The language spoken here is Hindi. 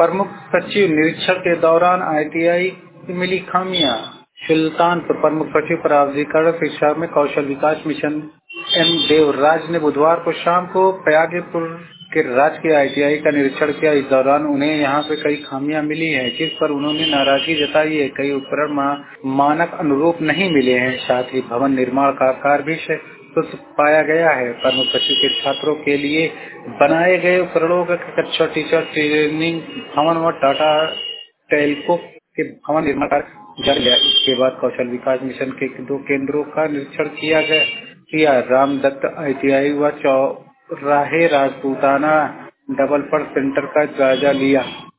प्रमुख सचिव निरीक्षण के दौरान आईटीआई की मिली खामियां। सुल्तानपुर प्रमुख सचिव प्राधिकरण शिक्षा में कौशल विकास मिशन एम देवराज ने बुधवार को शाम को प्रयागपुर के राजकीय आईटीआई का निरीक्षण किया। इस दौरान उन्हें यहां पे कई खामियां मिली हैं, जिस पर उन्होंने नाराजगी जताई है। कई उपकरण मानक अनुरूप नहीं मिले हैं, साथ ही भवन निर्माण का आकार भी सुस्त पाया गया है। प्रमुख सचिव के छात्रों के लिए बनाए गए उपकरणों का कक्षा टीचर ट्रेनिंग भवन व टाटा टेल्को के भवन निर्माण कार्य जारी है। इसके बाद कौशल विकास मिशन के 2 केंद्रों का निरीक्षण किया। रामदत्त आईटीआई व चौराहे राजपूताना डेवलपर सेंटर का जायजा लिया।